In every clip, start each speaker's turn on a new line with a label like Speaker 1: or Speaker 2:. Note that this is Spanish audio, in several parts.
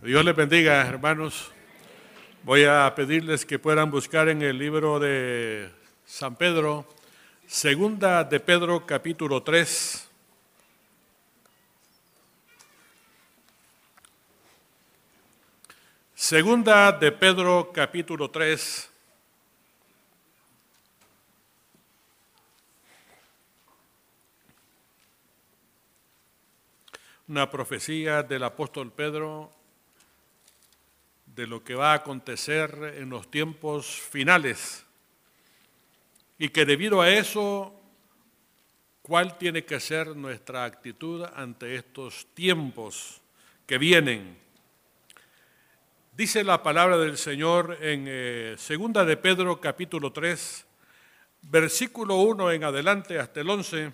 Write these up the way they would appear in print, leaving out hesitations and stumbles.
Speaker 1: Dios les bendiga, hermanos. Voy a pedirles que puedan buscar en el libro de San Pedro, Segunda de Pedro, capítulo 3. Segunda de Pedro, capítulo 3. Una profecía del apóstol Pedro de lo que va a acontecer en los tiempos finales y que debido a eso, ¿cuál tiene que ser nuestra actitud ante estos tiempos que vienen? Dice la palabra del Señor en Segunda de Pedro capítulo 3, versículo 1 en adelante hasta el 11.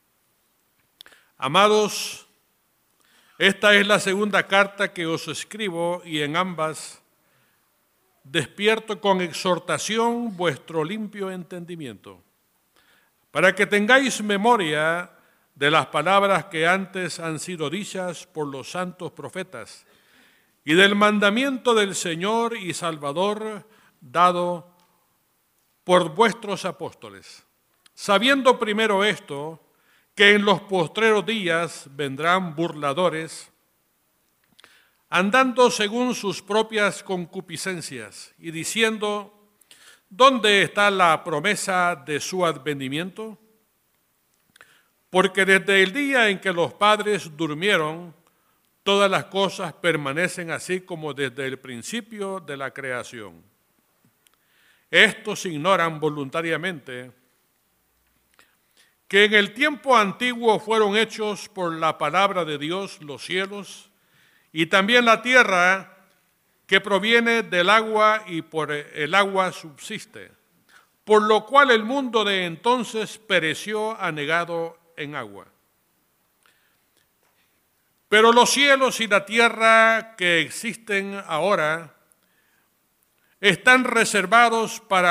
Speaker 1: Amados, esta es la segunda carta que os escribo y en ambas despierto con exhortación vuestro limpio entendimiento, para que tengáis memoria de las palabras que antes han sido dichas por los santos profetas y del mandamiento del Señor y Salvador dado por vuestros apóstoles, sabiendo primero esto, que en los postreros días vendrán burladores, andando según sus propias concupiscencias y diciendo, ¿dónde está la promesa de su advenimiento? Porque desde el día en que los padres durmieron, todas las cosas permanecen así como desde el principio de la creación. Estos ignoran voluntariamente que en el tiempo antiguo fueron hechos por la palabra de Dios los cielos y también la tierra que proviene del agua y por el agua subsiste, por lo cual el mundo de entonces pereció anegado en agua. Pero los cielos y la tierra que existen ahora están reservados por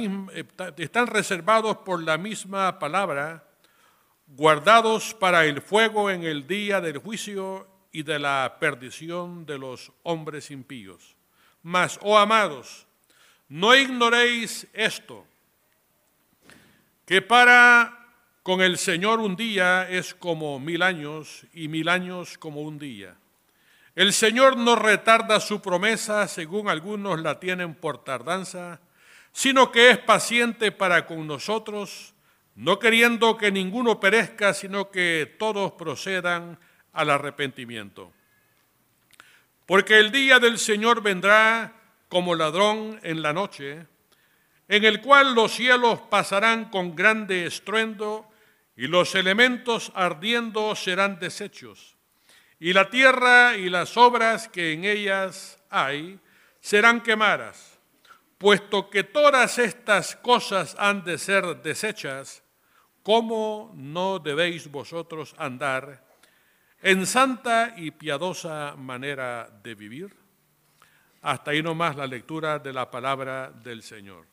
Speaker 1: la misma palabra, guardados para el fuego en el día del juicio y de la perdición de los hombres impíos. Mas, oh amados, no ignoréis esto, que para con el Señor un día es como 1000 años y 1000 años como un día. El Señor no retarda su promesa, según algunos la tienen por tardanza, sino que es paciente para con nosotros, no queriendo que ninguno perezca, sino que todos procedan al arrepentimiento. Porque el día del Señor vendrá como ladrón en la noche, en el cual los cielos pasarán con grande estruendo y los elementos ardiendo serán deshechos, y la tierra y las obras que en ellas hay serán quemadas. Puesto que todas estas cosas han de ser deshechas, ¿cómo no debéis vosotros andar en santa y piadosa manera de vivir? Hasta ahí nomás la lectura de la palabra del Señor.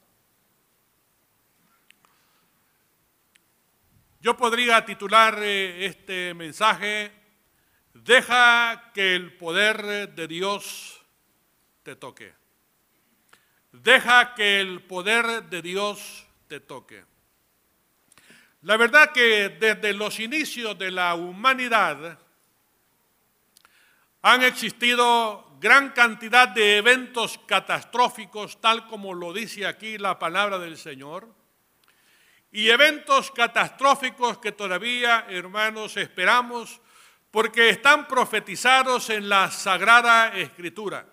Speaker 1: Yo podría titular este mensaje, deja que el poder de Dios te toque. Deja que el poder de Dios te toque. La verdad que desde los inicios de la humanidad han existido gran cantidad de eventos catastróficos, tal como lo dice aquí la palabra del Señor, y eventos catastróficos que todavía, hermanos, esperamos porque están profetizados en la Sagrada Escritura.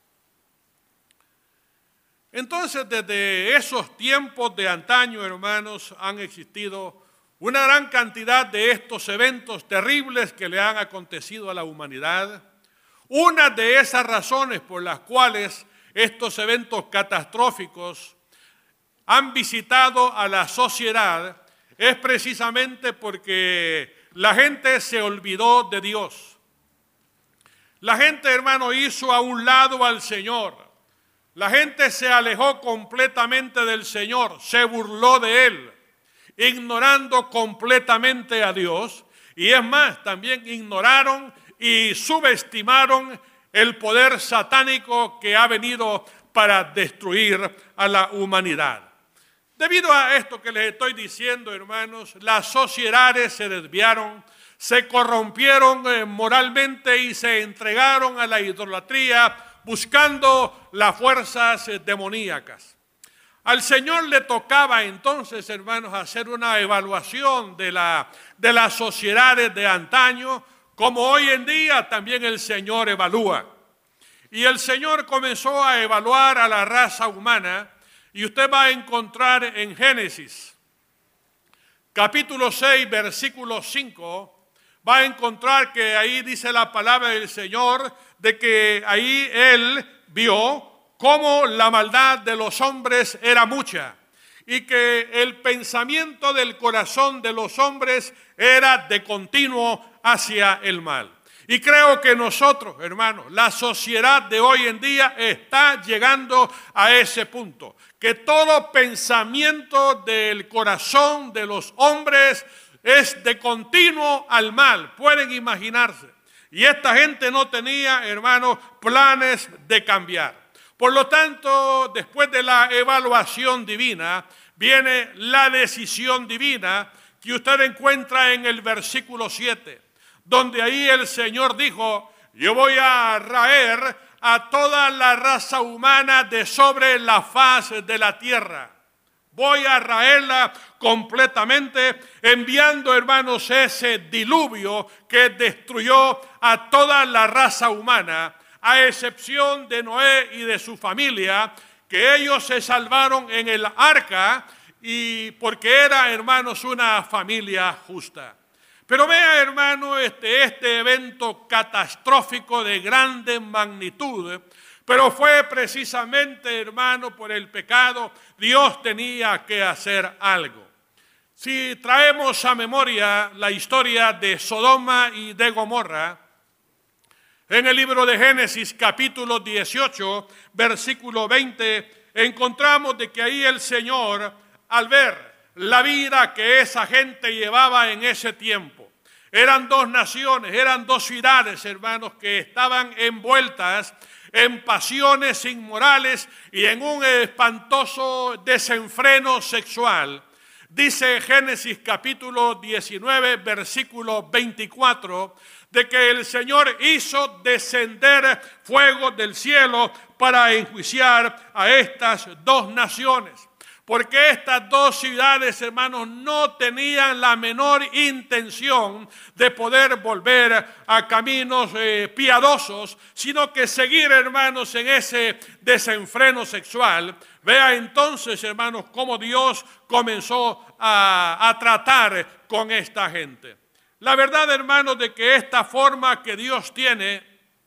Speaker 1: Entonces, desde esos tiempos de antaño, hermanos, han existido una gran cantidad de estos eventos terribles que le han acontecido a la humanidad. Una de esas razones por las cuales estos eventos catastróficos han visitado a la sociedad es precisamente porque la gente se olvidó de Dios. La gente, hermano, hizo a un lado al Señor. La gente se alejó completamente del Señor, se burló de Él, ignorando completamente a Dios. Y es más, también ignoraron y subestimaron el poder satánico que ha venido para destruir a la humanidad. Debido a esto que les estoy diciendo, hermanos, las sociedades se desviaron, se corrompieron moralmente y se entregaron a la idolatría buscando las fuerzas demoníacas. Al Señor le tocaba entonces, hermanos, hacer una evaluación de las sociedades de antaño, como hoy en día también el Señor evalúa. Y el Señor comenzó a evaluar a la raza humana, y usted va a encontrar en Génesis, capítulo 6, versículo 5, va a encontrar que ahí dice la palabra del Señor, de que ahí Él vio cómo la maldad de los hombres era mucha, y que el pensamiento del corazón de los hombres era de continuo hacia el mal. Y creo que nosotros, hermanos, la sociedad de hoy en día está llegando a ese punto, que todo pensamiento del corazón de los hombres es de continuo al mal. Pueden imaginarse. Y esta gente no tenía, hermanos, planes de cambiar. Por lo tanto, después de la evaluación divina, viene la decisión divina que usted encuentra en el versículo 7, donde ahí el Señor dijo: yo voy a raer a toda la raza humana de sobre la faz de la tierra. Voy a raerla completamente, enviando, hermanos, ese diluvio que destruyó a toda la raza humana, a excepción de Noé y de su familia, que ellos se salvaron en el arca, y porque era, hermanos, una familia justa. Pero vea, hermano, este evento catastrófico de grande magnitud, pero fue precisamente, hermano, por el pecado. Dios tenía que hacer algo. Si traemos a memoria la historia de Sodoma y de Gomorra, en el libro de Génesis, capítulo 18, versículo 20, encontramos de que ahí el Señor, al ver la vida que esa gente llevaba en ese tiempo, eran dos naciones, eran dos ciudades, hermanos, que estaban envueltas en pasiones inmorales y en un espantoso desenfreno sexual. Dice Génesis capítulo 19, versículo 24, de que el Señor hizo descender fuego del cielo para enjuiciar a estas dos naciones. Porque estas dos ciudades, hermanos, no tenían la menor intención de poder volver a caminos piadosos, sino que seguir, hermanos, en ese desenfreno sexual. Vea entonces, hermanos, cómo Dios comenzó a tratar con esta gente. La verdad, hermanos, de que esta forma que Dios tiene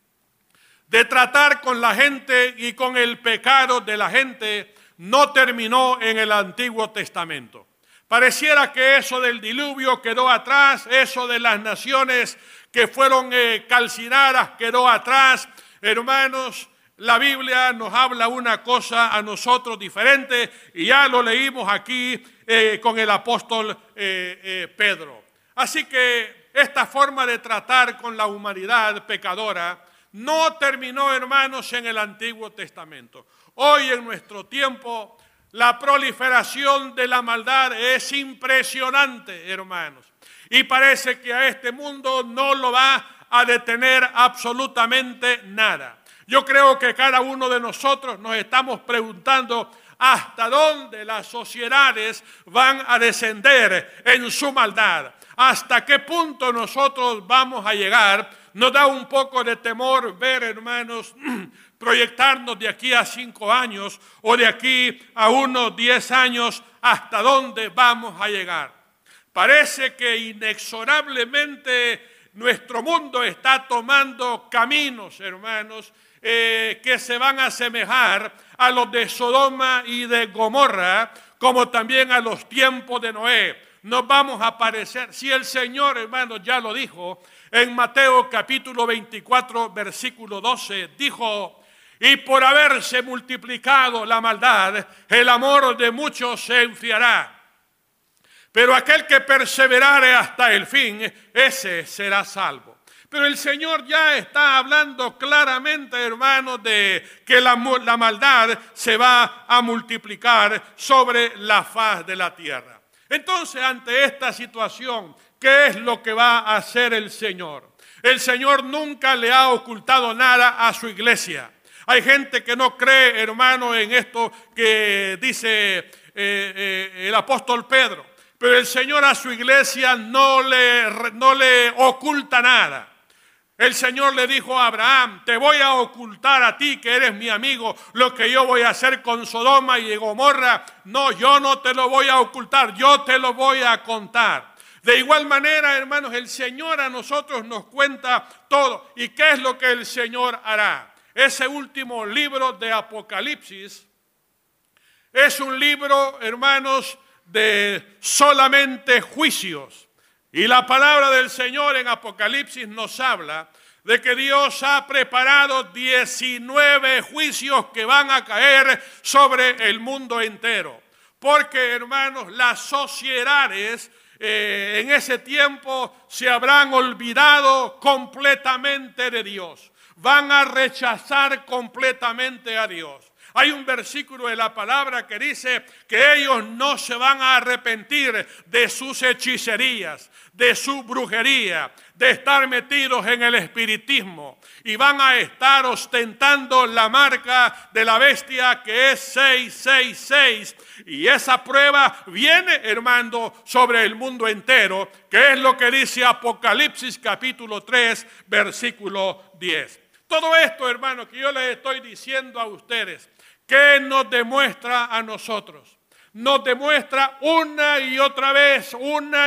Speaker 1: de tratar con la gente y con el pecado de la gente no terminó en el Antiguo Testamento. Pareciera que eso del diluvio quedó atrás, eso de las naciones que fueron calcinadas quedó atrás. Hermanos, la Biblia nos habla una cosa a nosotros diferente, y ya lo leímos aquí con el apóstol Pedro. Así que esta forma de tratar con la humanidad pecadora no terminó, hermanos, en el Antiguo Testamento. Hoy en nuestro tiempo la proliferación de la maldad es impresionante, hermanos. Y parece que a este mundo no lo va a detener absolutamente nada. Yo creo que cada uno de nosotros nos estamos preguntando hasta dónde las sociedades van a descender en su maldad. ¿Hasta qué punto nosotros vamos a llegar? Nos da un poco de temor ver, hermanos, proyectarnos de aquí a 5 años o de aquí a unos 10 años, hasta dónde vamos a llegar. Parece que inexorablemente nuestro mundo está tomando caminos, hermanos, que se van a asemejar a los de Sodoma y de Gomorra, como también a los tiempos de Noé. Nos vamos a parecer, si el Señor, hermanos, ya lo dijo, en Mateo capítulo 24, versículo 12, dijo: y por haberse multiplicado la maldad, el amor de muchos se enfriará. Pero aquel que perseverare hasta el fin, ese será salvo. Pero el Señor ya está hablando claramente, hermanos, de que la maldad se va a multiplicar sobre la faz de la tierra. Entonces, ante esta situación, ¿qué es lo que va a hacer el Señor? El Señor nunca le ha ocultado nada a su iglesia. Hay gente que no cree, hermano, en esto que dice el apóstol Pedro. Pero el Señor a su iglesia no le oculta nada. El Señor le dijo a Abraham, te voy a ocultar a ti que eres mi amigo, lo que yo voy a hacer con Sodoma y Gomorra. No, yo no te lo voy a ocultar, yo te lo voy a contar. De igual manera, hermanos, el Señor a nosotros nos cuenta todo. ¿Y qué es lo que el Señor hará? Ese último libro de Apocalipsis es un libro, hermanos, de solamente juicios. Y la palabra del Señor en Apocalipsis nos habla de que Dios ha preparado 19 juicios que van a caer sobre el mundo entero. Porque, hermanos, las sociedades en ese tiempo se habrán olvidado completamente de Dios. Van a rechazar completamente a Dios. Hay un versículo de la palabra que dice que ellos no se van a arrepentir de sus hechicerías, de su brujería, de estar metidos en el espiritismo. Y van a estar ostentando la marca de la bestia que es 666. Y esa prueba viene, hermano, sobre el mundo entero, que es lo que dice Apocalipsis capítulo 3, versículo 10. Todo esto, hermano, que yo les estoy diciendo a ustedes, ¿qué nos demuestra a nosotros? Nos demuestra una y otra vez,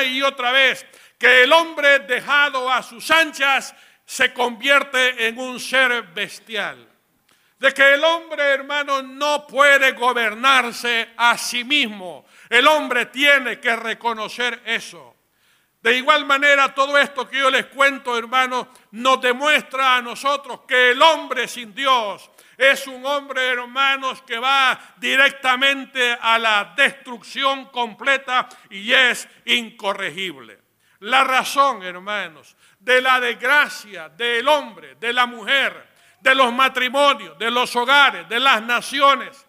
Speaker 1: que el hombre dejado a sus anchas se convierte en un ser bestial. De que el hombre, hermano, no puede gobernarse a sí mismo. El hombre tiene que reconocer eso. De igual manera, todo esto que yo les cuento, hermanos, nos demuestra a nosotros que el hombre sin Dios es un hombre, hermanos, que va directamente a la destrucción completa y es incorregible. La razón, hermanos, de la desgracia del hombre, de la mujer, de los matrimonios, de los hogares, de las naciones,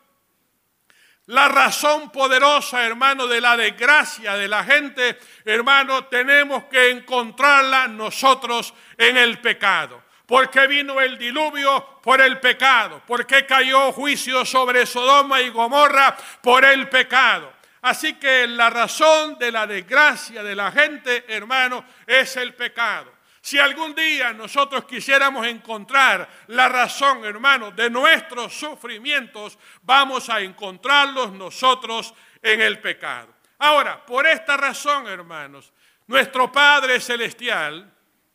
Speaker 1: la razón poderosa, hermano, de la desgracia de la gente, hermano, tenemos que encontrarla nosotros en el pecado. ¿Por qué vino el diluvio? Por el pecado. ¿Por qué cayó juicio sobre Sodoma y Gomorra? Por el pecado. Así que la razón de la desgracia de la gente, hermano, es el pecado. Si algún día nosotros quisiéramos encontrar la razón, hermano, de nuestros sufrimientos, vamos a encontrarlos nosotros en el pecado. Ahora, por esta razón, hermanos, nuestro Padre Celestial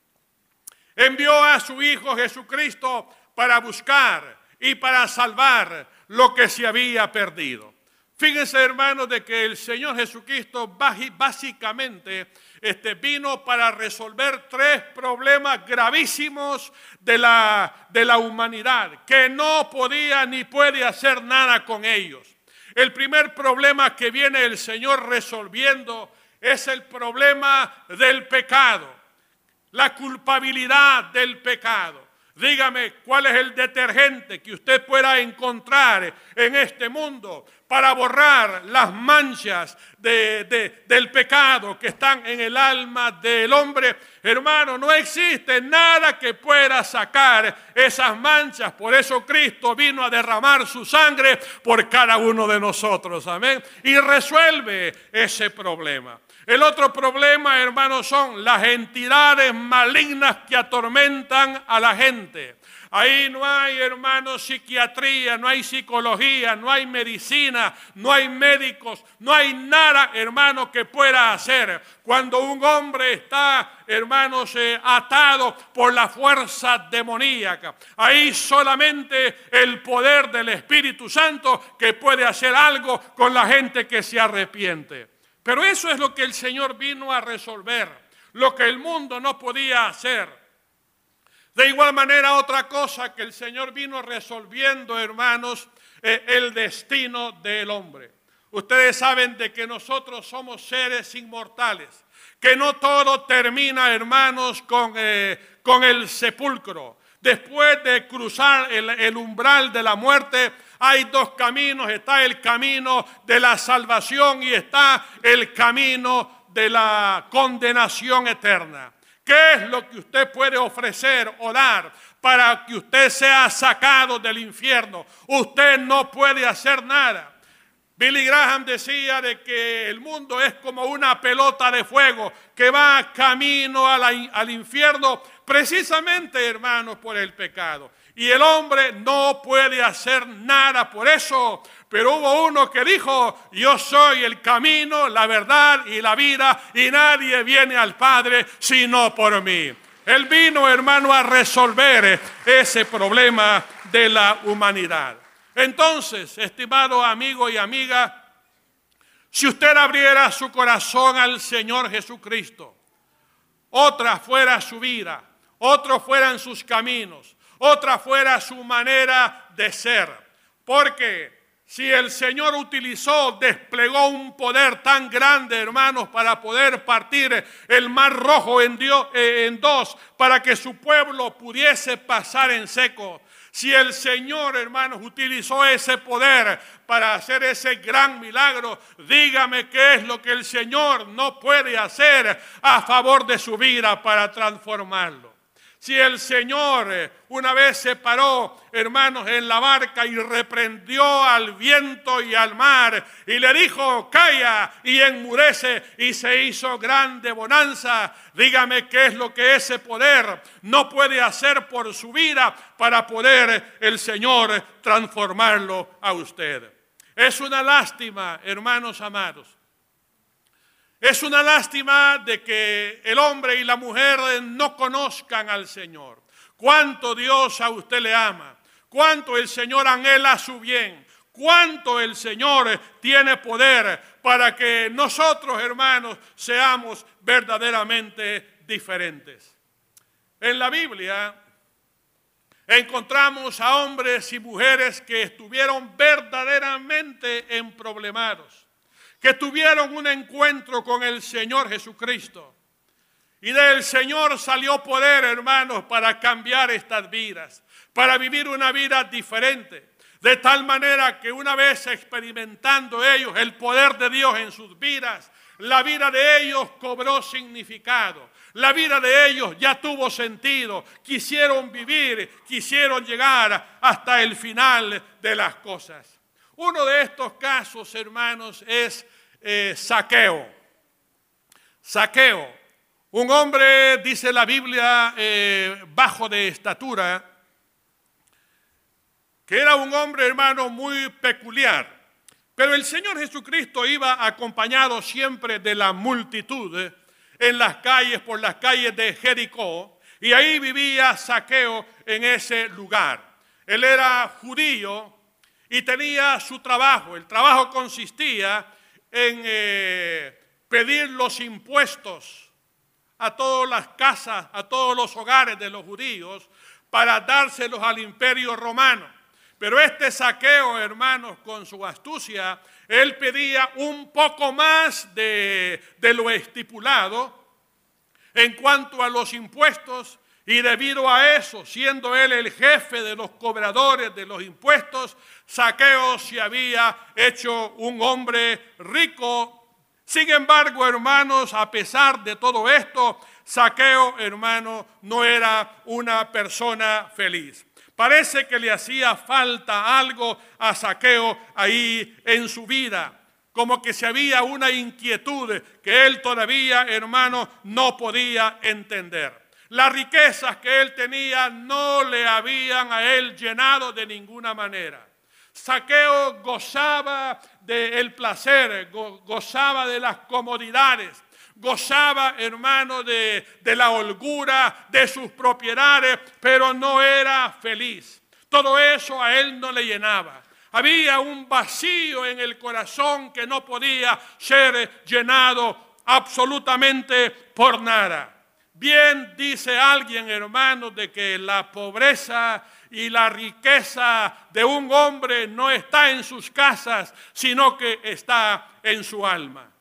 Speaker 1: envió a su Hijo Jesucristo para buscar y para salvar lo que se había perdido. Fíjense, hermanos, de que el Señor Jesucristo básicamente vino para resolver 3 problemas gravísimos de la humanidad, que no podía ni puede hacer nada con ellos. El primer problema que viene el Señor resolviendo es el problema del pecado, la culpabilidad del pecado. Dígame, ¿cuál es el detergente que usted pueda encontrar en este mundo para borrar las manchas del pecado que están en el alma del hombre? Hermano, no existe nada que pueda sacar esas manchas. Por eso Cristo vino a derramar su sangre por cada uno de nosotros. Amén. Y resuelve ese problema. El otro problema, hermanos, son las entidades malignas que atormentan a la gente. Ahí no hay, hermanos, psiquiatría, no hay psicología, no hay medicina, no hay médicos, no hay nada, hermanos, que pueda hacer. Cuando un hombre está, hermanos, atado por la fuerza demoníaca, ahí solamente el poder del Espíritu Santo que puede hacer algo con la gente que se arrepiente. Pero eso es lo que el Señor vino a resolver, lo que el mundo no podía hacer. De igual manera, otra cosa que el Señor vino resolviendo, hermanos, el destino del hombre. Ustedes saben de que nosotros somos seres inmortales, que no todo termina, hermanos, con el sepulcro. Después de cruzar el umbral de la muerte, hay dos caminos. Está el camino de la salvación y está el camino de la condenación eterna. ¿Qué es lo que usted puede ofrecer o dar para que usted sea sacado del infierno? Usted no puede hacer nada. Billy Graham decía de que el mundo es como una pelota de fuego que va camino al infierno, precisamente, hermanos, por el pecado. Y el hombre no puede hacer nada por eso. Pero hubo uno que dijo: yo soy el camino, la verdad y la vida, y nadie viene al Padre sino por mí. Él vino, hermano, a resolver ese problema de la humanidad. Entonces, estimado amigo y amiga, si usted abriera su corazón al Señor Jesucristo, otra fuera su vida, otros fueran sus caminos, otra fuera su manera de ser. Porque si el Señor desplegó un poder tan grande, hermanos, para poder partir el mar rojo en dos, para que su pueblo pudiese pasar en seco. Si el Señor, hermanos, utilizó ese poder para hacer ese gran milagro, dígame qué es lo que el Señor no puede hacer a favor de su vida para transformarlo. Si el Señor una vez se paró, hermanos, en la barca y reprendió al viento y al mar y le dijo: calla y enmudece, y se hizo grande bonanza, dígame qué es lo que ese poder no puede hacer por su vida para poder el Señor transformarlo a usted. Es una lástima, hermanos amados. Es una lástima de que el hombre y la mujer no conozcan al Señor. Cuánto Dios a usted le ama, cuánto el Señor anhela su bien, cuánto el Señor tiene poder para que nosotros, hermanos, seamos verdaderamente diferentes. En la Biblia encontramos a hombres y mujeres que estuvieron verdaderamente emproblemados, que tuvieron un encuentro con el Señor Jesucristo. Y del Señor salió poder, hermanos, para cambiar estas vidas, para vivir una vida diferente. De tal manera que una vez experimentando ellos el poder de Dios en sus vidas, la vida de ellos cobró significado. La vida de ellos ya tuvo sentido. Quisieron vivir, quisieron llegar hasta el final de las cosas. Uno de estos casos, hermanos, es Zaqueo. Zaqueo, un hombre, dice la Biblia, bajo de estatura, que era un hombre, hermano, muy peculiar. Pero el Señor Jesucristo iba acompañado siempre de la multitud en las calles, por las calles de Jericó, y ahí vivía Zaqueo en ese lugar. Él era judío y tenía su trabajo. El trabajo consistía en pedir los impuestos a todas las casas, a todos los hogares de los judíos, para dárselos al imperio romano. Pero este Zaqueo, hermanos, con su astucia, él pedía un poco más de lo estipulado en cuanto a los impuestos, y debido a eso, siendo él el jefe de los cobradores de los impuestos, Zaqueo se había hecho un hombre rico. Sin embargo, hermanos, a pesar de todo esto, Zaqueo, hermano, no era una persona feliz. Parece que le hacía falta algo a Zaqueo ahí en su vida, como que se había una inquietud que él todavía, hermano, no podía entender. Las riquezas que él tenía no le habían a él llenado de ninguna manera. Zaqueo gozaba del placer, gozaba de las comodidades, gozaba, hermano, de la holgura de sus propiedades, pero no era feliz. Todo eso a él no le llenaba. Había un vacío en el corazón que no podía ser llenado absolutamente por nada. Bien dice alguien, hermano, de que la pobreza y la riqueza de un hombre no está en sus casas, sino que está en su alma.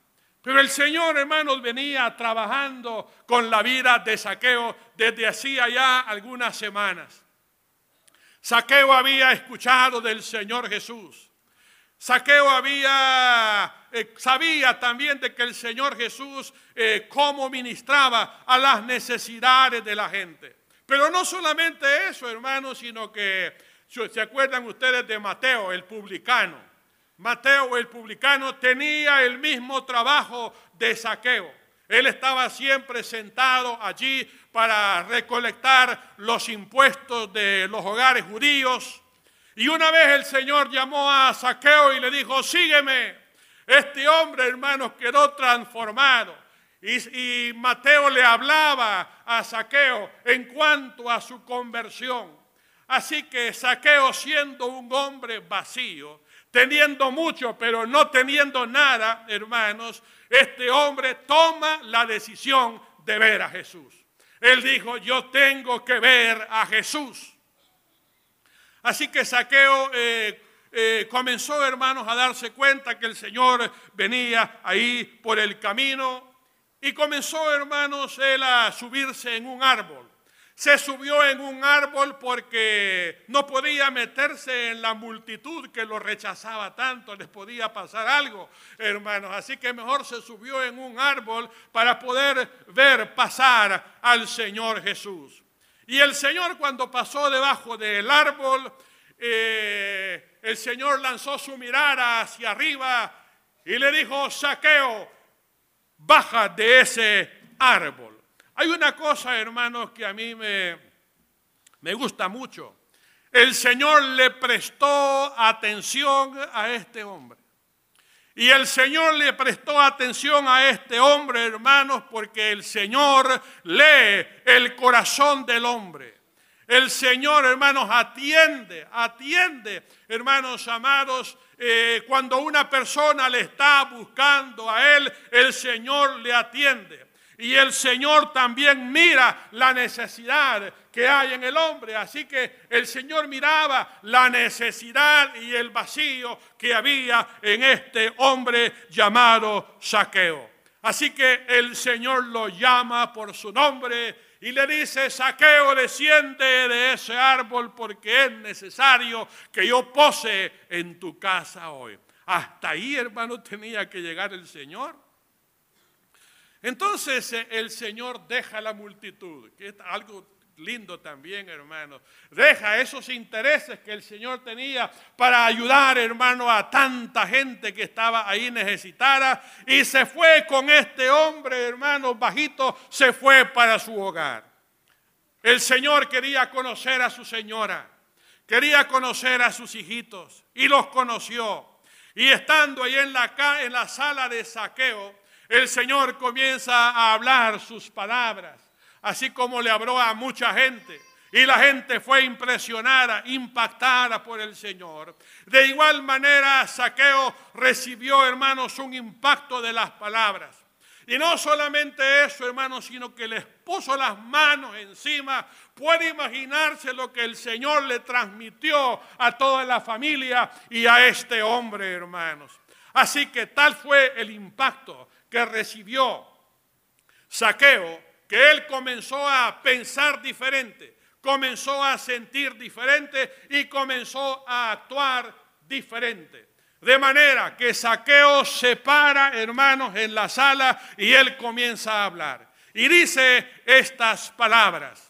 Speaker 1: Pero el Señor, hermanos, venía trabajando con la vida de Zaqueo desde hacía ya algunas semanas. Zaqueo había escuchado del Señor Jesús. Zaqueo sabía también de que el Señor Jesús cómo ministraba a las necesidades de la gente. Pero no solamente eso, hermanos, sino que, ¿se acuerdan ustedes de Mateo, el publicano? Mateo, el publicano, tenía el mismo trabajo de Zaqueo. Él estaba siempre sentado allí para recolectar los impuestos de los hogares judíos. Y una vez el Señor llamó a Zaqueo y le dijo, sígueme. Este hombre, hermanos, quedó transformado. Y Mateo le hablaba a Zaqueo en cuanto a su conversión. Así que Zaqueo, siendo un hombre vacío, teniendo mucho pero no teniendo nada, hermanos, este hombre toma la decisión de ver a Jesús. Él dijo, yo tengo que ver a Jesús. Así que Zaqueo comenzó, hermanos, a darse cuenta que el Señor venía ahí por el camino y comenzó, hermanos, él a subirse en un árbol. Se subió en un árbol porque no podía meterse en la multitud que lo rechazaba tanto, les podía pasar algo, hermanos. Así que mejor se subió en un árbol para poder ver pasar al Señor Jesús. Y el Señor, cuando pasó debajo del árbol, el Señor lanzó su mirada hacia arriba y le dijo, Zaqueo, baja de ese árbol. Hay una cosa, hermanos, que a mí me gusta mucho. El Señor le prestó atención a este hombre. Y el Señor le prestó atención a este hombre, hermanos, porque el Señor lee el corazón del hombre. El Señor, hermanos, atiende, hermanos amados, cuando una persona le está buscando a Él, el Señor le atiende. Y el Señor también mira la necesidad que hay en el hombre. Así que el Señor miraba la necesidad y el vacío que había en este hombre llamado Zaqueo. Así que el Señor lo llama por su nombre y le dice, Zaqueo, desciende de ese árbol porque es necesario que yo pose en tu casa hoy. Hasta ahí, hermano, tenía que llegar el Señor. Entonces el Señor deja la multitud, que es algo lindo también, hermano. Deja esos intereses que el Señor tenía para ayudar, hermano, a tanta gente que estaba ahí necesitada. Y se fue con este hombre, hermano, bajito, se fue para su hogar. El Señor quería conocer a su señora, quería conocer a sus hijitos y los conoció. Y estando ahí en la sala de Zaqueo, el Señor comienza a hablar sus palabras, así como le habló a mucha gente. Y la gente fue impresionada, impactada por el Señor. De igual manera, Zaqueo recibió, hermanos, un impacto de las palabras. Y no solamente eso, hermanos, sino que les puso las manos encima. Puede imaginarse lo que el Señor le transmitió a toda la familia y a este hombre, hermanos. Así que tal fue el impacto que recibió Zaqueo, que él comenzó a pensar diferente, comenzó a sentir diferente y comenzó a actuar diferente. De manera que Zaqueo se para, hermanos, en la sala y él comienza a hablar. Y dice estas palabras: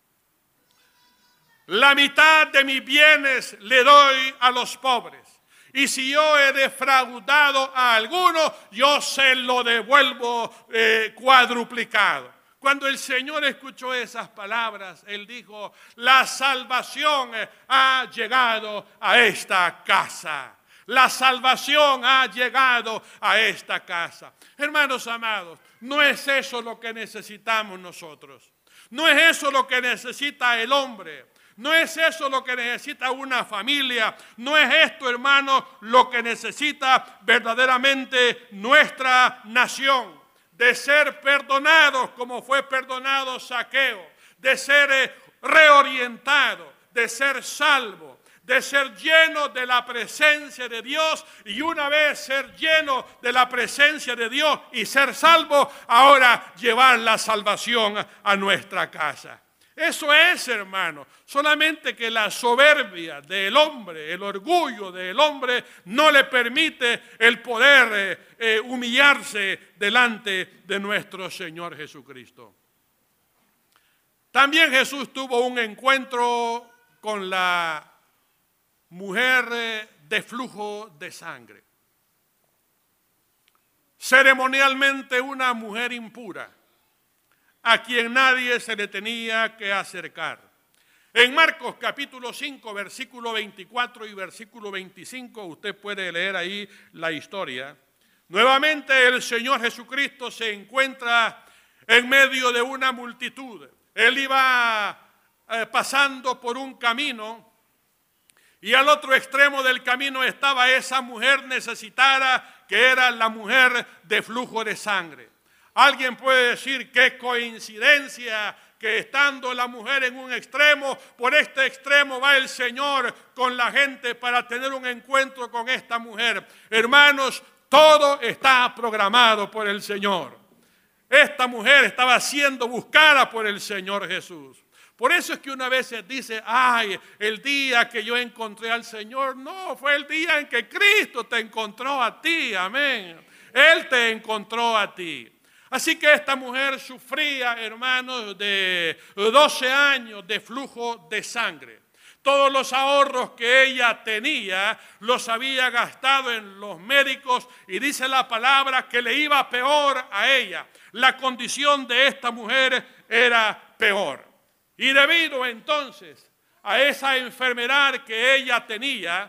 Speaker 1: la mitad de mis bienes le doy a los pobres. Y si yo he defraudado a alguno, yo se lo devuelvo cuadruplicado. Cuando el Señor escuchó esas palabras, Él dijo, la salvación ha llegado a esta casa. La salvación ha llegado a esta casa. Hermanos amados, no es eso lo que necesitamos nosotros. No es eso lo que necesita el hombre. No es eso lo que necesita una familia. No es esto, hermano, lo que necesita verdaderamente nuestra nación. De ser perdonados como fue perdonado Zaqueo. De ser reorientado, de ser salvo, de ser lleno de la presencia de Dios, y una vez ser lleno de la presencia de Dios y ser salvo, ahora llevar la salvación a nuestra casa. Eso es, hermano, solamente que la soberbia del hombre, el orgullo del hombre no le permite el poder humillarse delante de nuestro Señor Jesucristo. También Jesús tuvo un encuentro con la mujer de flujo de sangre. Ceremonialmente una mujer impura, a quien nadie se le tenía que acercar. En Marcos capítulo 5, versículo 24 y versículo 25, usted puede leer ahí la historia. Nuevamente el Señor Jesucristo se encuentra en medio de una multitud. Él iba pasando por un camino y al otro extremo del camino estaba esa mujer necesitada, que era la mujer de flujo de sangre. Alguien puede decir qué coincidencia que estando la mujer en un extremo, por este extremo va el Señor con la gente para tener un encuentro con esta mujer. Hermanos, todo está programado por el Señor. Esta mujer estaba siendo buscada por el Señor Jesús. Por eso es que una vez se dice, ay, el día que yo encontré al Señor. No, fue el día en que Cristo te encontró a ti, amén. Él te encontró a ti. Así que esta mujer sufría, hermanos, de 12 años de flujo de sangre. Todos los ahorros que ella tenía los había gastado en los médicos, y dice la palabra que le iba peor a ella. La condición de esta mujer era peor. Y debido entonces a esa enfermedad que ella tenía,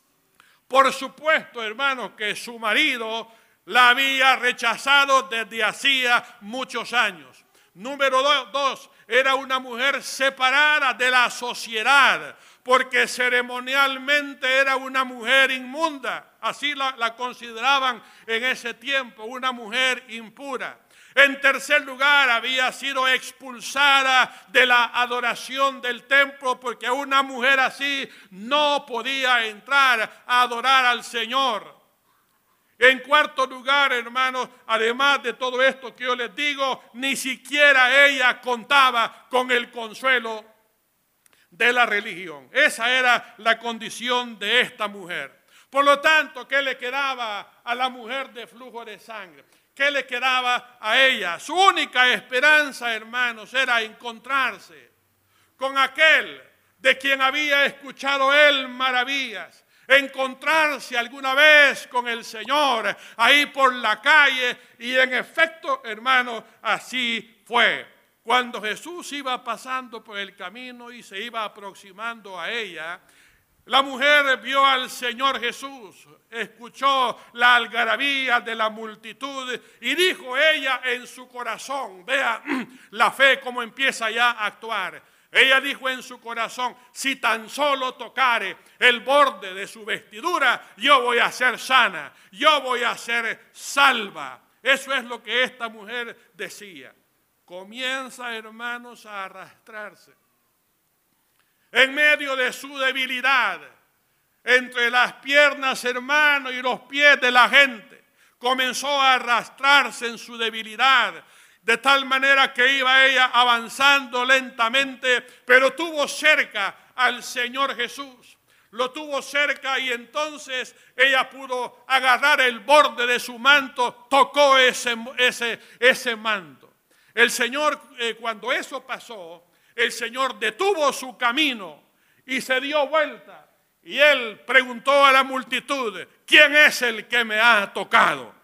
Speaker 1: por supuesto, hermanos, que su marido la había rechazado desde hacía muchos años. Número dos, era una mujer separada de la sociedad, porque ceremonialmente era una mujer inmunda. Así la consideraban en ese tiempo, una mujer impura. En tercer lugar, había sido expulsada de la adoración del templo, porque una mujer así no podía entrar a adorar al Señor. En cuarto lugar, hermanos, además de todo esto que yo les digo, ni siquiera ella contaba con el consuelo de la religión. Esa era la condición de esta mujer. Por lo tanto, ¿qué le quedaba a la mujer de flujo de sangre? ¿Qué le quedaba a ella? Su única esperanza, hermanos, era encontrarse con aquel de quien había escuchado él maravillas. Encontrarse alguna vez con el Señor ahí por la calle, y en efecto, hermanos, así fue. Cuando Jesús iba pasando por el camino y se iba aproximando a ella, la mujer vio al Señor Jesús, escuchó la algarabía de la multitud y dijo ella en su corazón, vea la fe cómo empieza ya a actuar. Ella dijo en su corazón, si tan solo tocare el borde de su vestidura, yo voy a ser sana, yo voy a ser salva. Eso es lo que esta mujer decía. Comienza, hermanos, a arrastrarse. En medio de su debilidad, entre las piernas, hermanos, y los pies de la gente, comenzó a arrastrarse en su debilidad. De tal manera que iba ella avanzando lentamente, pero tuvo cerca al Señor Jesús. Lo tuvo cerca y entonces ella pudo agarrar el borde de su manto, tocó ese manto. El Señor, cuando eso pasó, el Señor detuvo su camino y se dio vuelta. Y él preguntó a la multitud, ¿quién es el que me ha tocado?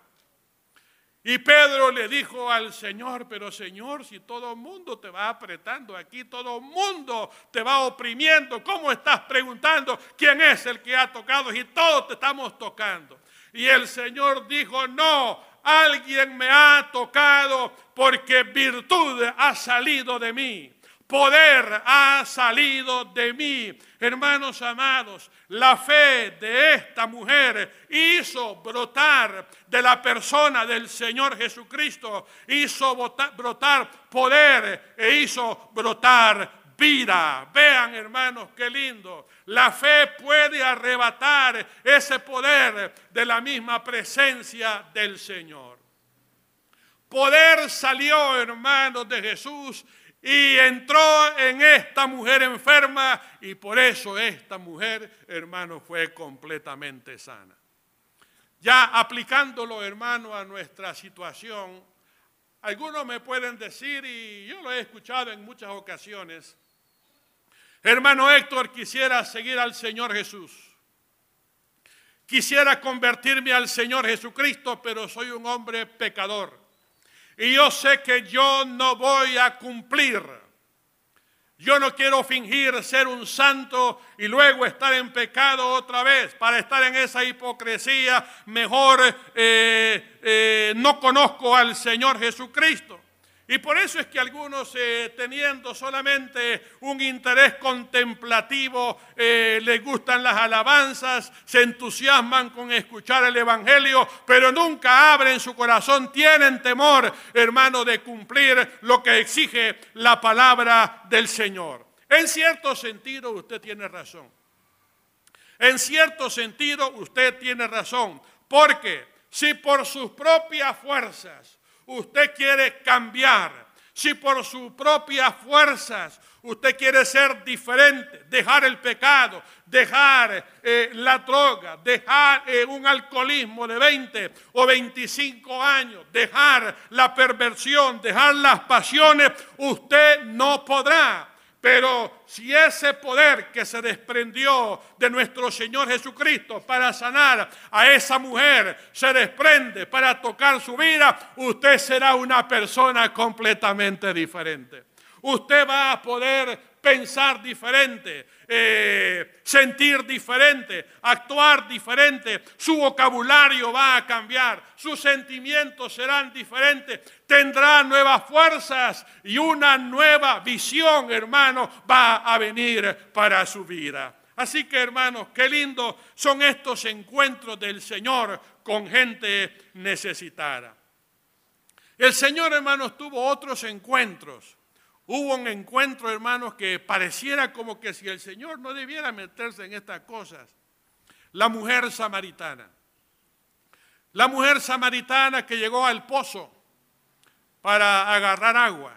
Speaker 1: Y Pedro le dijo al Señor, pero Señor, si todo el mundo te va apretando aquí, todo el mundo te va oprimiendo, ¿cómo estás preguntando quién es el que ha tocado si todos te estamos tocando? Y el Señor dijo, no, alguien me ha tocado porque virtud ha salido de mí. Poder ha salido de mí. Hermanos amados, la fe de esta mujer hizo brotar de la persona del Señor Jesucristo, hizo brotar poder e hizo brotar vida. Vean, hermanos, qué lindo. La fe puede arrebatar ese poder de la misma presencia del Señor. Poder salió, hermanos, de Jesús y entró en esta mujer enferma, y por eso esta mujer, hermanos, fue completamente sana. Ya aplicándolo, hermano, a nuestra situación, algunos me pueden decir, y yo lo he escuchado en muchas ocasiones: hermano Héctor, quisiera seguir al Señor Jesús. Quisiera convertirme al Señor Jesucristo, pero soy un hombre pecador. Y yo sé que yo no voy a cumplir. Yo no quiero fingir ser un santo y luego estar en pecado otra vez. Para estar en esa hipocresía, mejor no conozco al Señor Jesucristo. Y por eso es que algunos, teniendo solamente un interés contemplativo, les gustan las alabanzas, se entusiasman con escuchar el Evangelio, pero nunca abren su corazón, tienen temor, hermano, de cumplir lo que exige la palabra del Señor. En cierto sentido, usted tiene razón. En cierto sentido, usted tiene razón, porque si por sus propias fuerzas usted quiere cambiar, si por sus propias fuerzas usted quiere ser diferente, dejar el pecado, dejar la droga, dejar un alcoholismo de 20 o 25 años, dejar la perversión, dejar las pasiones, usted no podrá. Pero si ese poder que se desprendió de nuestro Señor Jesucristo para sanar a esa mujer se desprende para tocar su vida, usted será una persona completamente diferente. Usted va a poder pensar diferente, sentir diferente, actuar diferente, su vocabulario va a cambiar, sus sentimientos serán diferentes, tendrá nuevas fuerzas y una nueva visión, hermano, va a venir para su vida. Así que, hermanos, qué lindo son estos encuentros del Señor con gente necesitada. El Señor, hermanos, tuvo otros encuentros. Hubo un encuentro, hermanos, que pareciera como que si el Señor no debiera meterse en estas cosas. La mujer samaritana. La mujer samaritana que llegó al pozo para agarrar agua.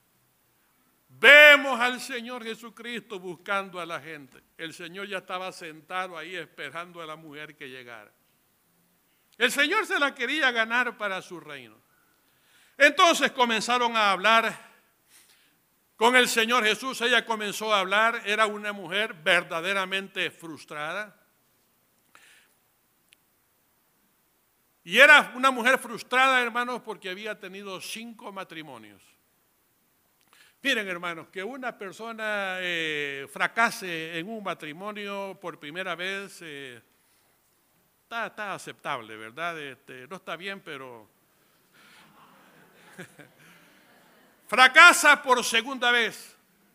Speaker 1: Vemos al Señor Jesucristo buscando a la gente. El Señor ya estaba sentado ahí esperando a la mujer que llegara. El Señor se la quería ganar para su reino. Entonces comenzaron a hablar con el Señor Jesús. Ella comenzó a hablar, era una mujer verdaderamente frustrada. Y era una mujer frustrada, hermanos, porque había tenido 5 matrimonios. Miren, hermanos, que una persona fracase en un matrimonio por primera vez está aceptable, ¿verdad? No está bien, pero fracasa por segunda vez.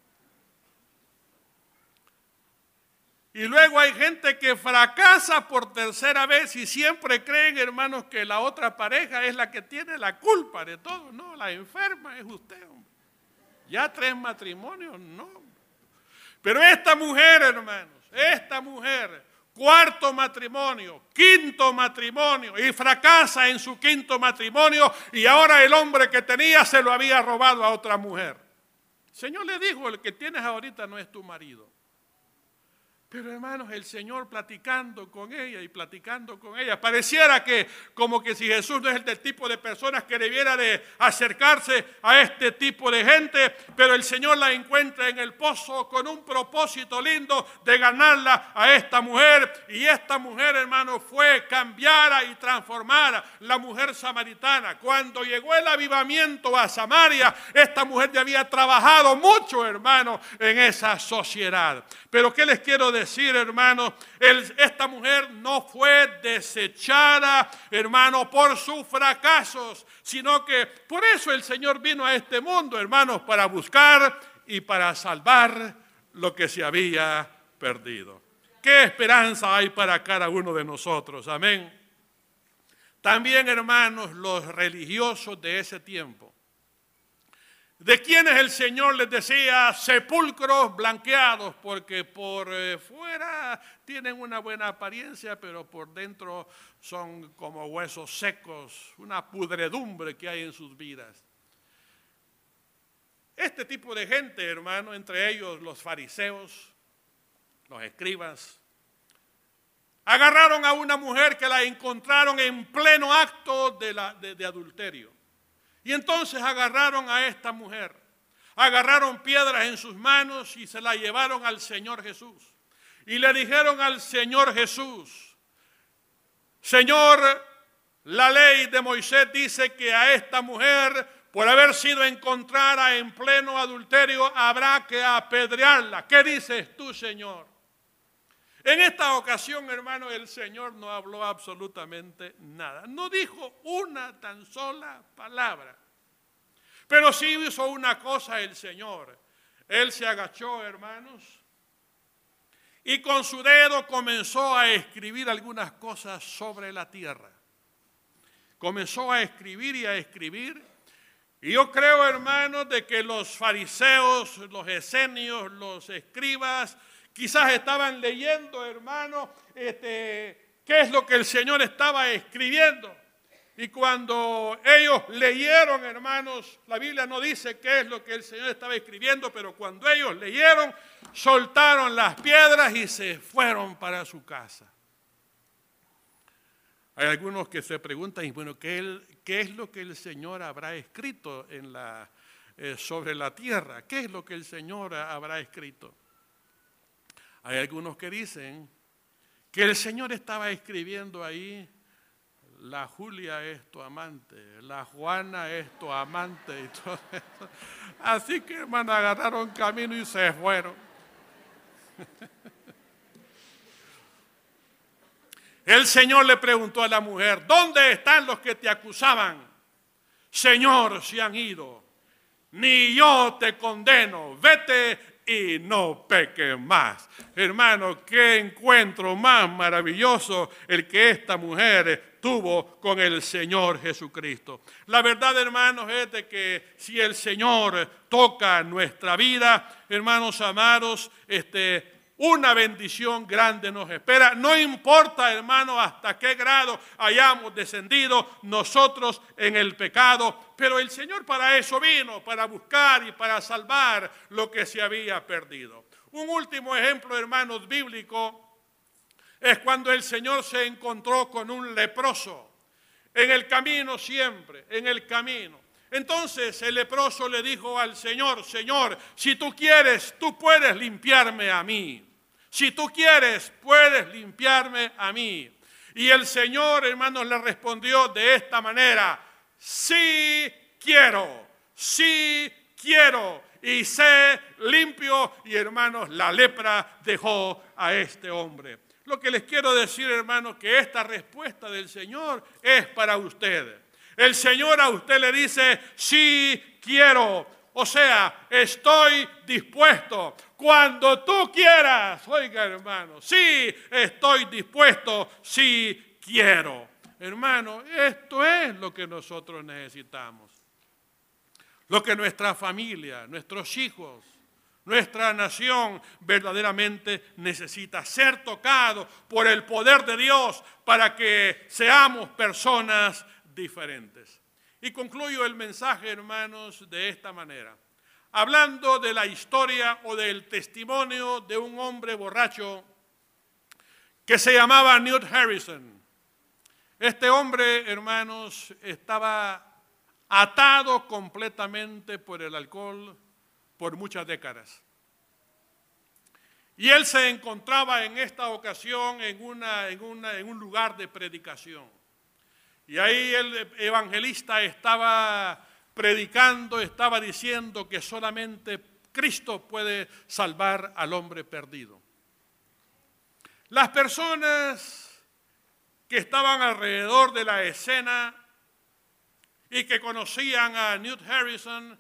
Speaker 1: Y luego hay gente que fracasa por tercera vez y siempre creen, hermanos, que la otra pareja es la que tiene la culpa de todo. No, la enferma es usted, hombre. Ya 3 matrimonios, no. Pero esta mujer, hermanos, esta mujer, 4.º matrimonio, 5.º matrimonio, y fracasa en su 5.º matrimonio, y ahora el hombre que tenía se lo había robado a otra mujer. El Señor le dijo: el que tienes ahorita no es tu marido. Pero, hermanos, el Señor platicando con ella y platicando con ella, pareciera que como que si Jesús no es el del tipo de personas que debiera de acercarse a este tipo de gente, pero el Señor la encuentra en el pozo con un propósito lindo de ganarla a esta mujer. Y esta mujer, hermanos, fue cambiada y transformada, la mujer samaritana. Cuando llegó el avivamiento a Samaria, esta mujer ya había trabajado mucho, hermanos, en esa sociedad. Pero ¿qué les quiero decir, hermanos? Esta mujer no fue desechada, hermanos, por sus fracasos, sino que por eso el Señor vino a este mundo, hermanos, para buscar y para salvar lo que se había perdido. ¿Qué esperanza hay para cada uno de nosotros? Amén. También, hermanos, los religiosos de ese tiempo de quienes el Señor les decía sepulcros blanqueados, porque por fuera tienen una buena apariencia, pero por dentro son como huesos secos, una pudredumbre que hay en sus vidas. Este tipo de gente, hermano, entre ellos los fariseos, los escribas, agarraron a una mujer que la encontraron en pleno acto de adulterio. Y entonces agarraron a esta mujer, agarraron piedras en sus manos y se la llevaron al Señor Jesús. Y le dijeron al Señor Jesús: Señor, la ley de Moisés dice que a esta mujer, por haber sido encontrada en pleno adulterio, habrá que apedrearla. ¿Qué dices tú, Señor? En esta ocasión, hermano, el Señor no habló absolutamente nada. No dijo una tan sola palabra. Pero sí hizo una cosa el Señor. Él se agachó, hermanos, y con su dedo comenzó a escribir algunas cosas sobre la tierra. Comenzó a escribir y a escribir. Y yo creo, hermanos, de que los fariseos, los esenios, los escribas, quizás estaban leyendo, hermano, qué es lo que el Señor estaba escribiendo. Y cuando ellos leyeron, hermanos, la Biblia no dice qué es lo que el Señor estaba escribiendo, pero cuando ellos leyeron, soltaron las piedras y se fueron para su casa. Hay algunos que se preguntan, bueno, ¿qué es lo que el Señor habrá escrito sobre la tierra? ¿Qué es lo que el Señor habrá escrito? Hay algunos que dicen que el Señor estaba escribiendo ahí: la Julia es tu amante, la Juana es tu amante y todo eso. Así que, hermano, agarraron camino y se fueron. El Señor le preguntó a la mujer: ¿dónde están los que te acusaban? Señor, se han ido. Ni yo te condeno. Vete y no peques más. Hermano, qué encuentro más maravilloso el que esta mujer tuvo con el Señor Jesucristo. La verdad, hermanos, es de que si el Señor toca nuestra vida, hermanos amados, una bendición grande nos espera. No importa, hermano, hasta qué grado hayamos descendido nosotros en el pecado, pero el Señor para eso vino, para buscar y para salvar lo que se había perdido. Un último ejemplo, hermanos, bíblico, es cuando el Señor se encontró con un leproso en el camino siempre, en el camino. Entonces el leproso le dijo al Señor: Señor, si tú quieres, tú puedes limpiarme a mí. Si tú quieres, puedes limpiarme a mí. Y el Señor, hermanos, le respondió de esta manera: sí quiero, sí quiero. Y sé limpio. Y, hermanos, la lepra dejó a este hombre. Lo que les quiero decir, hermanos, que esta respuesta del Señor es para usted. El Señor a usted le dice: sí quiero. O sea, estoy dispuesto. Cuando tú quieras. Oiga, hermano, sí estoy dispuesto, sí quiero. Hermano, esto es lo que nosotros necesitamos. Lo que nuestra familia, nuestros hijos, nuestra nación verdaderamente necesita: ser tocado por el poder de Dios para que seamos personas diferentes. Y concluyo el mensaje, hermanos, de esta manera, hablando de la historia o del testimonio de un hombre borracho que se llamaba Newt Harrison. Este hombre, hermanos, estaba atado completamente por el alcohol por muchas décadas. Y él se encontraba en esta ocasión en un lugar de predicación. Y ahí el evangelista estaba predicando, estaba diciendo que solamente Cristo puede salvar al hombre perdido. Las personas que estaban alrededor de la escena y que conocían a Newt Harrison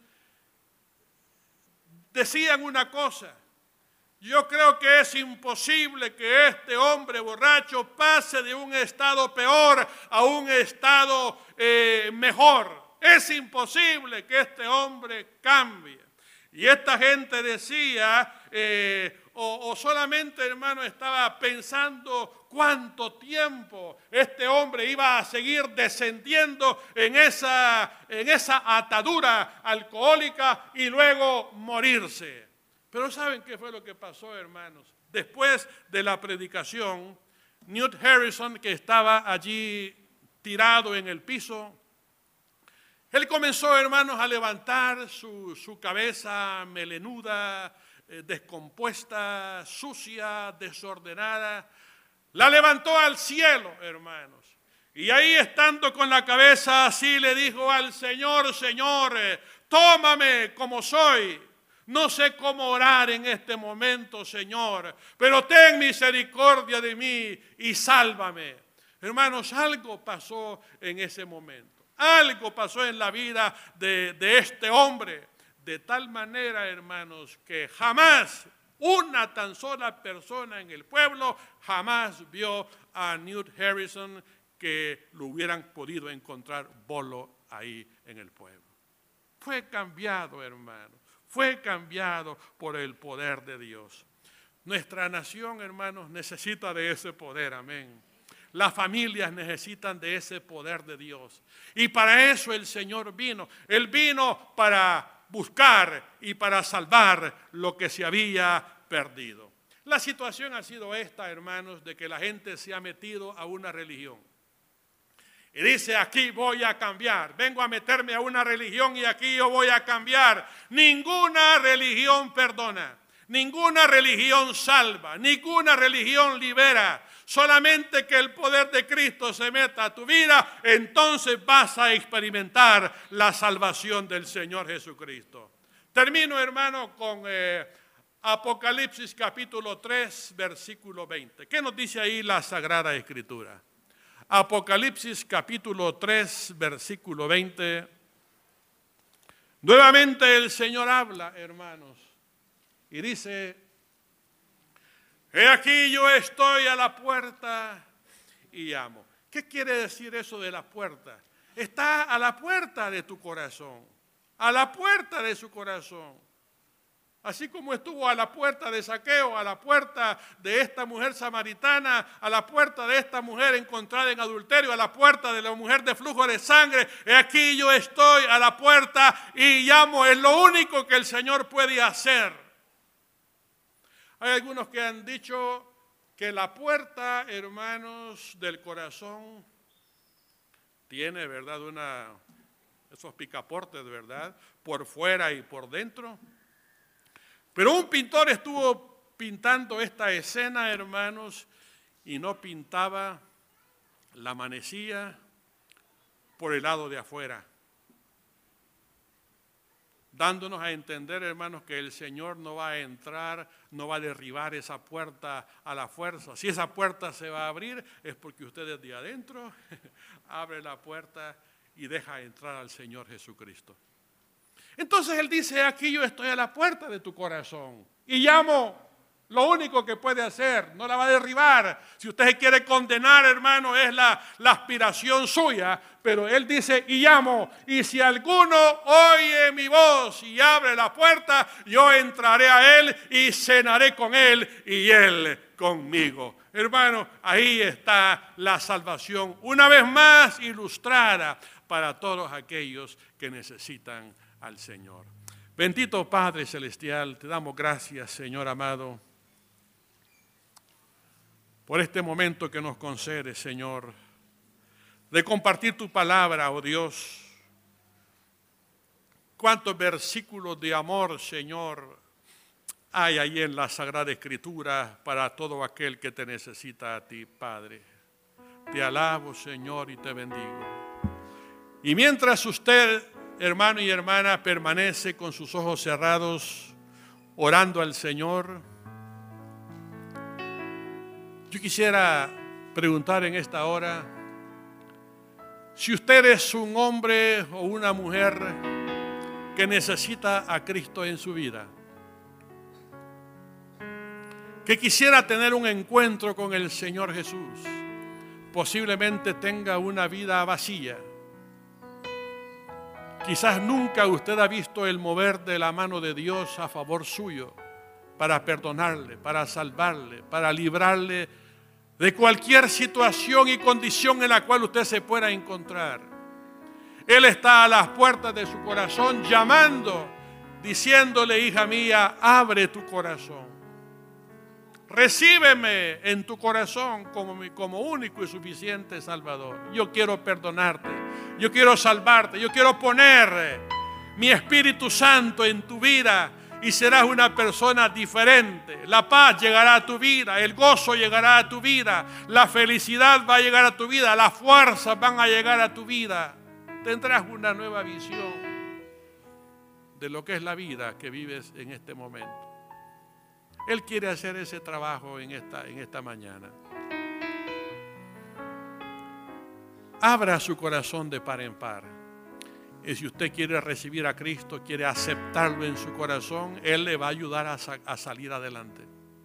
Speaker 1: decían una cosa: yo creo que es imposible que este hombre borracho pase de un estado peor a un estado mejor. Es imposible que este hombre cambie. Y esta gente decía, o solamente, hermano, estaba pensando cuánto tiempo este hombre iba a seguir descendiendo en esa atadura alcohólica y luego morirse. Pero ¿saben qué fue lo que pasó, hermanos? Después de la predicación, Newt Harrison, que estaba allí tirado en el piso, él comenzó, hermanos, a levantar su cabeza melenuda, descompuesta, sucia, desordenada. La levantó al cielo, hermanos. Y ahí, estando con la cabeza así, le dijo al Señor: Señor, tómame como soy. No sé cómo orar en este momento, Señor, pero ten misericordia de mí y sálvame. Hermanos, algo pasó en ese momento. Algo pasó en la vida de este hombre, de tal manera, hermanos, que jamás una tan sola persona en el pueblo jamás vio a Newt Harrison que lo hubieran podido encontrar bolo ahí en el pueblo. Fue cambiado, hermanos, fue cambiado por el poder de Dios. Nuestra nación, hermanos, necesita de ese poder, amén. Las familias necesitan de ese poder de Dios. Y para eso el Señor vino. Él vino para buscar y para salvar lo que se había perdido. La situación ha sido esta, hermanos, de que la gente se ha metido a una religión. Y dice: aquí voy a cambiar, vengo a meterme a una religión y aquí yo voy a cambiar. Ninguna religión perdona, ninguna religión salva, ninguna religión libera. Solamente que el poder de Cristo se meta a tu vida, entonces vas a experimentar la salvación del Señor Jesucristo. Termino, hermano, con Apocalipsis capítulo 3, versículo 20. ¿Qué nos dice ahí la Sagrada Escritura? Apocalipsis capítulo 3, versículo 20. Nuevamente el Señor habla, hermanos, y dice: he aquí yo estoy a la puerta y llamo. ¿Qué quiere decir eso de la puerta? Está a la puerta de tu corazón, a la puerta de su corazón. Así como estuvo a la puerta de Zaqueo, a la puerta de esta mujer samaritana, a la puerta de esta mujer encontrada en adulterio, a la puerta de la mujer de flujo de sangre. He aquí yo estoy a la puerta y llamo. Es lo único que el Señor puede hacer. Hay algunos que han dicho que la puerta, hermanos, del corazón tiene, ¿verdad?, esos picaportes, ¿verdad?, por fuera y por dentro. Pero un pintor estuvo pintando esta escena, hermanos, y no pintaba la manecilla por el lado de afuera, dándonos a entender, hermanos, que el Señor no va a entrar, no va a derribar esa puerta a la fuerza. Si esa puerta se va a abrir, es porque usted desde adentro abre la puerta y deja entrar al Señor Jesucristo. Entonces Él dice: aquí yo estoy a la puerta de tu corazón y llamo. Lo único que puede hacer, no la va a derribar. Si usted se quiere condenar, hermano, es la aspiración suya. Pero Él dice: y llamo, y si alguno oye mi voz y abre la puerta, yo entraré a Él y cenaré con Él y Él conmigo. Hermano, ahí está la salvación, una vez más ilustrada para todos aquellos que necesitan al Señor. Bendito Padre Celestial, te damos gracias, Señor amado, por este momento que nos concedes, Señor, de compartir tu palabra, oh Dios. Cuántos versículos de amor, Señor, hay ahí en la Sagrada Escritura para todo aquel que te necesita a ti, Padre. Te alabo, Señor, y te bendigo. Y mientras usted, hermano y hermana, permanece con sus ojos cerrados, orando al Señor, yo quisiera preguntar en esta hora, si usted es un hombre o una mujer que necesita a Cristo en su vida, que quisiera tener un encuentro con el Señor Jesús, posiblemente tenga una vida vacía, Quizás nunca usted ha visto el mover de la mano de Dios a favor suyo para perdonarle, para salvarle, para librarle de cualquier situación y condición en la cual usted se pueda encontrar. Él está a las puertas de su corazón llamando, diciéndole: hija mía, abre tu corazón. Recíbeme en tu corazón como único y suficiente Salvador. Yo quiero perdonarte, yo quiero salvarte, yo quiero poner mi Espíritu Santo en tu vida y serás una persona diferente. La paz llegará a tu vida, el gozo llegará a tu vida, la felicidad va a llegar a tu vida, las fuerzas van a llegar a tu vida. Tendrás una nueva visión de lo que es la vida que vives en este momento. Él quiere hacer ese trabajo en esta mañana. Abra su corazón de par en par. Y si usted quiere recibir a Cristo, quiere aceptarlo en su corazón, Él le va a ayudar a salir adelante.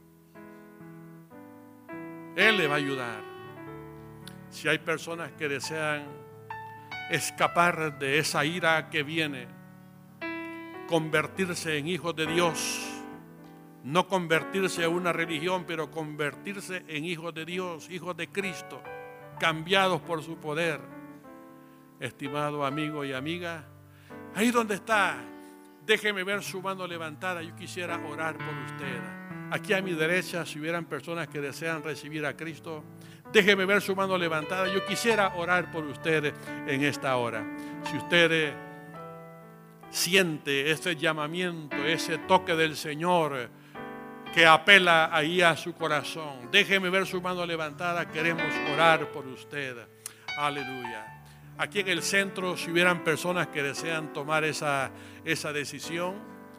Speaker 1: Él le va a ayudar. Si hay personas que desean escapar de esa ira que viene, convertirse en hijos de Dios, no convertirse a una religión, pero convertirse en hijos de Dios, hijos de Cristo, cambiados por su poder. Estimado amigo y amiga, ahí donde está, déjeme ver su mano levantada. Yo quisiera orar por usted. Aquí a mi derecha, si hubieran personas que desean recibir a Cristo, déjeme ver su mano levantada. Yo quisiera orar por usted en esta hora. Si usted siente ese llamamiento, ese toque del Señor que apela ahí a su corazón, déjeme ver su mano levantada. Queremos orar por usted. Aleluya. Aquí en el centro, si hubieran personas que desean tomar esa decisión,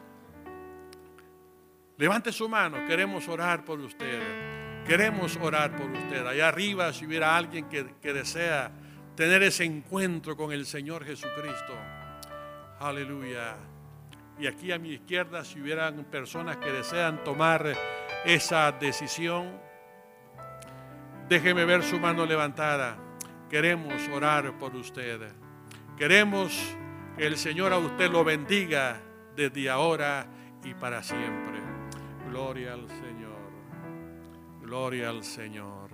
Speaker 1: levante su mano. Queremos orar por usted. Queremos orar por usted. Allá arriba, si hubiera alguien que desea tener ese encuentro con el Señor Jesucristo. Aleluya. Y aquí a mi izquierda, si hubieran personas que desean tomar esa decisión, déjeme ver su mano levantada. Queremos orar por usted. Queremos que el Señor a usted lo bendiga desde ahora y para siempre. Gloria al Señor. Gloria al Señor.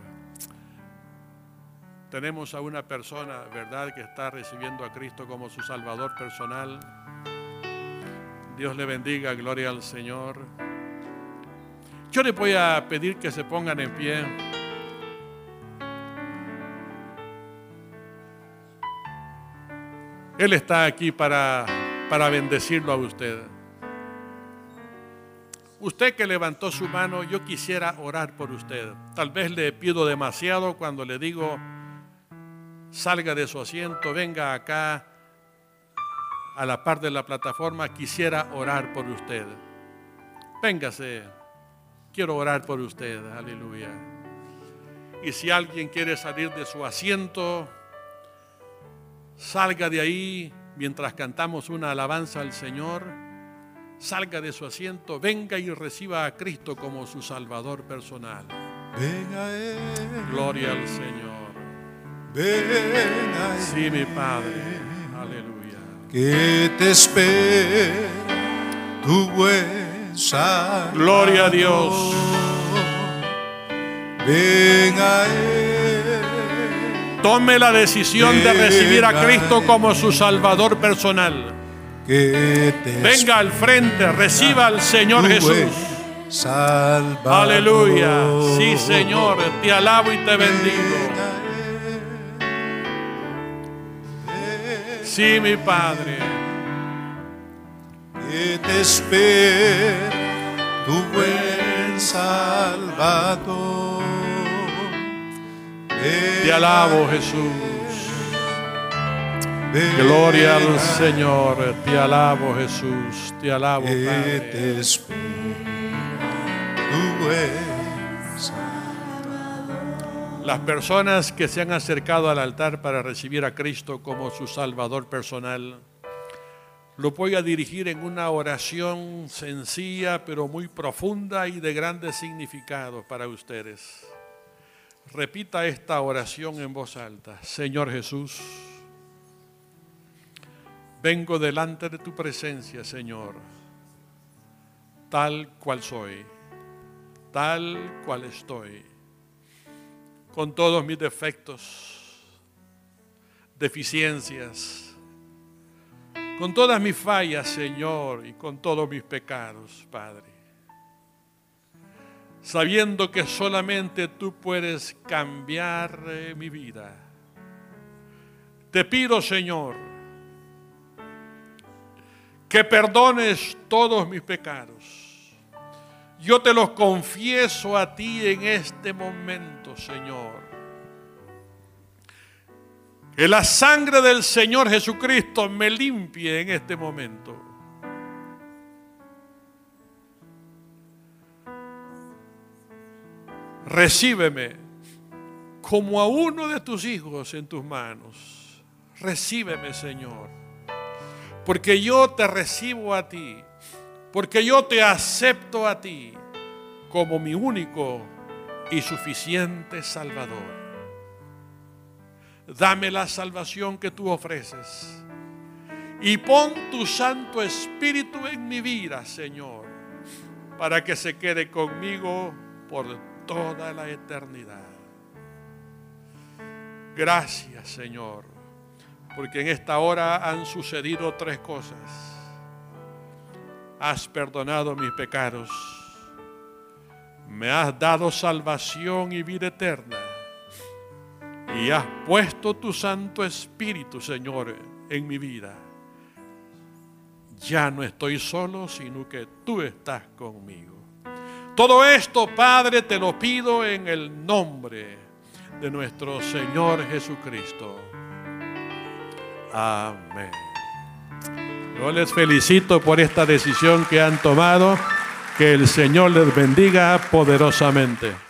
Speaker 1: Tenemos a una persona, ¿verdad?, que está recibiendo a Cristo como su Salvador personal. Dios le bendiga, gloria al Señor. Yo le voy a pedir que se pongan en pie. Él está aquí para bendecirlo a usted. Usted que levantó su mano, yo quisiera orar por usted. Tal vez le pido demasiado cuando le digo: salga de su asiento, venga acá a la par de la plataforma. Quisiera orar por usted. Véngase, quiero orar por usted. Aleluya. Y si alguien quiere salir de su asiento, salga de ahí mientras cantamos una alabanza al Señor. Salga de su asiento, venga y reciba a Cristo como su Salvador personal.
Speaker 2: Ven a Él.
Speaker 1: Gloria al Señor.
Speaker 2: Ven a Él.
Speaker 1: Sí, mi Padre. Aleluya.
Speaker 2: Que te espera tu buen Salvador.
Speaker 1: Gloria a Dios.
Speaker 2: Ven a Él.
Speaker 1: Tome la decisión de recibir a Cristo como su Salvador personal.
Speaker 2: Que te
Speaker 1: Venga al frente, reciba al Señor
Speaker 2: tu
Speaker 1: Jesús.
Speaker 2: buen Salvador.
Speaker 1: Aleluya. Sí, Señor, te alabo y te bendigo. Sí, mi Padre.
Speaker 2: Que te espera tu buen Salvador.
Speaker 1: Te alabo, Jesús. Gloria al Señor. Te alabo, Jesús. Te alabo,
Speaker 2: Que
Speaker 1: Padre.
Speaker 2: te espera tu buen Salvador.
Speaker 1: Las personas que se han acercado al altar para recibir a Cristo como su Salvador personal, lo voy a dirigir en una oración sencilla pero muy profunda y de grandes significados para ustedes. Repita esta oración en voz alta. Señor Jesús, vengo delante de tu presencia, Señor, tal cual soy, tal cual estoy, con todos mis defectos, deficiencias, con todas mis fallas, Señor, y con todos mis pecados, Padre. Sabiendo que solamente tú puedes cambiar mi vida. Te pido, Señor, que perdones todos mis pecados. Yo te los confieso a ti en este momento, Señor. Que la sangre del Señor Jesucristo me limpie en este momento. Recíbeme como a uno de tus hijos en tus manos. Recíbeme, Señor, porque yo te recibo a ti, porque yo te acepto a ti como mi único y suficiente Salvador. Dame la salvación que tú ofreces y pon tu Santo Espíritu en mi vida, Señor, para que se quede conmigo por toda la eternidad. Gracias, Señor, porque en esta hora han sucedido 3 cosas. Has perdonado mis pecados, me has dado salvación y vida eterna, y has puesto tu Santo Espíritu, Señor, en mi vida. Ya no estoy solo, sino que tú estás conmigo. Todo esto, Padre, te lo pido en el nombre de nuestro Señor Jesucristo. Amén. Yo les felicito por esta decisión que han tomado. Que el Señor les bendiga poderosamente.